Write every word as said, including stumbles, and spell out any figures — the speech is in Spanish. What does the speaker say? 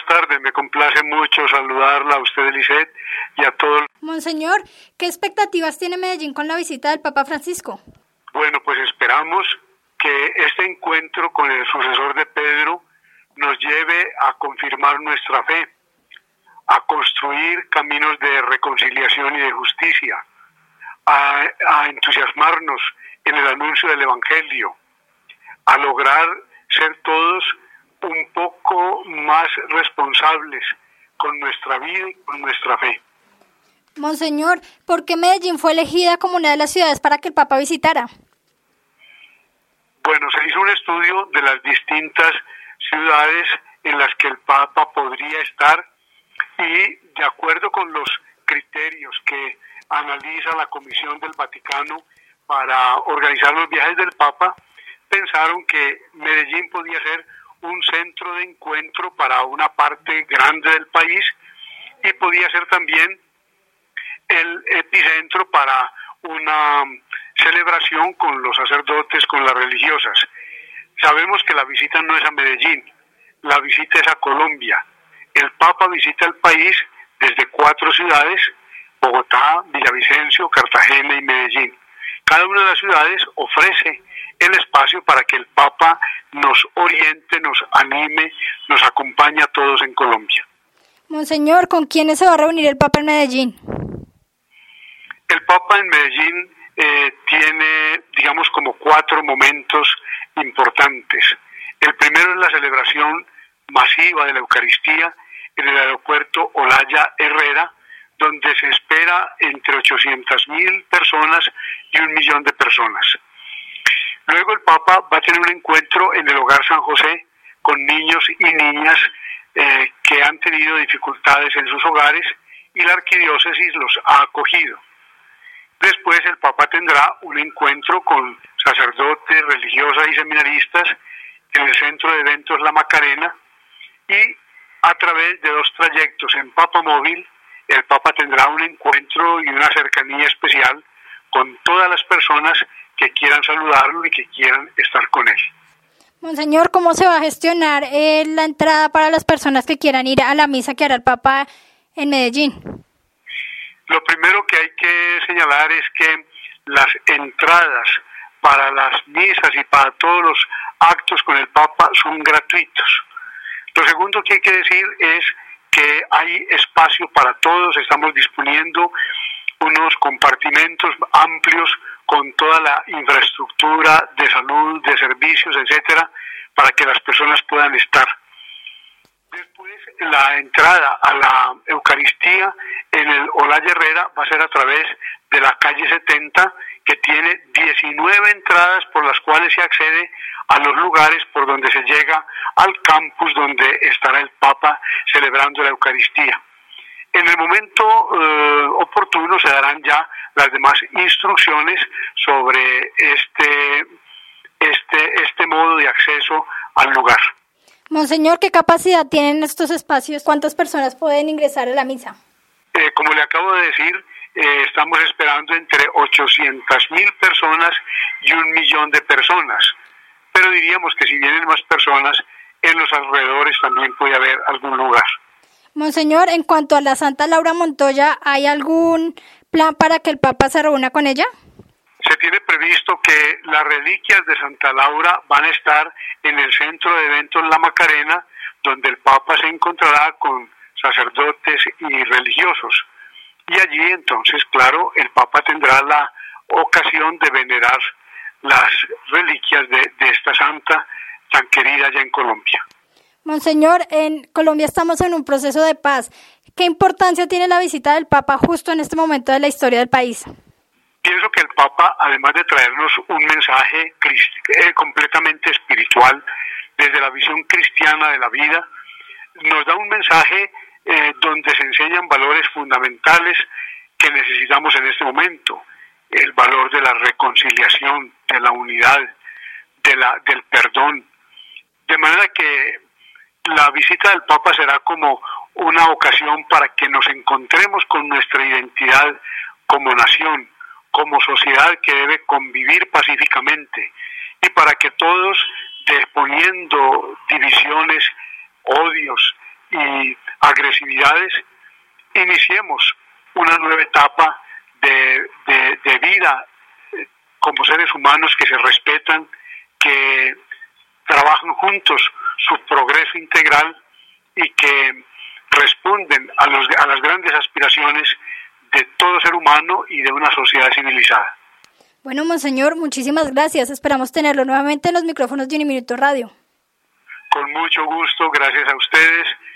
tardes, me complace mucho saludarla a usted, Lisette, y a todos. Monseñor, ¿qué expectativas tiene Medellín con la visita del Papa Francisco? Bueno, pues esperamos que este encuentro con el sucesor de Pedro nos lleve a confirmar nuestra fe, a construir caminos de reconciliación y de justicia, a, a entusiasmarnos en el anuncio del Evangelio, a lograr ser todos un poco más responsables con nuestra vida y con nuestra fe. Monseñor, ¿por qué Medellín fue elegida como una de las ciudades para que el Papa visitara? Bueno, se hizo un estudio de las distintas ciudades en las que el Papa podría estar y de acuerdo con los criterios que analiza la Comisión del Vaticano para organizar los viajes del Papa, pensaron que Medellín podía ser un centro de encuentro para una parte grande del país y podía ser también el epicentro para una celebración con los sacerdotes, con las religiosas. Sabemos que la visita no es a Medellín, la visita es a Colombia. El Papa visita el país desde cuatro ciudades, Bogotá, Villavicencio, Cartagena y Medellín. Cada una de las ciudades ofrece el espacio para que el Papa nos oriente, nos anime, nos acompañe a todos en Colombia. Monseñor, ¿con quiénes se va a reunir el Papa en Medellín? El Papa en Medellín eh, tiene, digamos, como cuatro momentos importantes. El primero es la celebración masiva de la Eucaristía en el aeropuerto Olaya Herrera, donde se espera entre ochocientas mil personas y un millón de personas. Luego el Papa va a tener un encuentro en el Hogar San José con niños y niñas eh, que han tenido dificultades en sus hogares y la arquidiócesis los ha acogido. Después el Papa tendrá un encuentro con sacerdotes, religiosas y seminaristas en el Centro de Eventos La Macarena y a través de dos trayectos en Papa Móvil, el Papa tendrá un encuentro y una cercanía especial con todas las personas que quieran saludarlo y que quieran estar con él. Monseñor, ¿cómo se va a gestionar eh, la entrada para las personas que quieran ir a la misa que hará el Papa en Medellín? Lo primero que hay que señalar es que las entradas para las misas y para todos los actos con el Papa son gratuitos. Lo segundo que hay que decir es que hay espacio para todos, estamos disponiendo unos compartimentos amplios con toda la infraestructura de salud, de servicios, etcétera, para que las personas puedan estar. Después, la entrada a la Eucaristía en el Olaya Herrera va a ser a través de la calle setenta, que tiene diecinueve entradas por las cuales se accede a los lugares por donde se llega al campus donde estará el Papa celebrando la Eucaristía. En el momento eh, oportuno se darán ya las demás instrucciones sobre este, este, este modo de acceso al lugar. Monseñor, ¿qué capacidad tienen estos espacios? ¿Cuántas personas pueden ingresar a la misa? Eh, como le acabo de decir, eh, estamos esperando entre ochocientas mil personas y un millón de personas. Pero diríamos que si vienen más personas, en los alrededores también puede haber algún lugar. Monseñor, en cuanto a la Santa Laura Montoya, ¿hay algún plan para que el Papa se reúna con ella? Se tiene previsto que las reliquias de Santa Laura van a estar en el Centro de Eventos La Macarena, donde el Papa se encontrará con sacerdotes y religiosos. Y allí entonces, claro, el Papa tendrá la ocasión de venerar las reliquias de, de esta santa tan querida allá en Colombia. Monseñor, en Colombia estamos en un proceso de paz. ¿Qué importancia tiene la visita del Papa justo en este momento de la historia del país? Pienso que el Papa, además de traernos un mensaje crist- eh, completamente espiritual, desde la visión cristiana de la vida, nos da un mensaje eh, donde se enseñan valores fundamentales que necesitamos en este momento. El valor de la reconciliación, de la unidad, de la, del perdón. De manera que la visita del Papa será como una ocasión para que nos encontremos con nuestra identidad como nación, como sociedad que debe convivir pacíficamente, y para que todos, desponiendo divisiones, odios y agresividades, iniciemos una nueva etapa de, de, de vida como seres humanos que se respetan, que trabajan juntos su progreso integral y que responden a, los, a las grandes aspiraciones de todo ser humano y de una sociedad civilizada. Bueno, monseñor, muchísimas gracias. Esperamos tenerlo nuevamente en los micrófonos de Uniminuto Radio. Con mucho gusto, gracias a ustedes.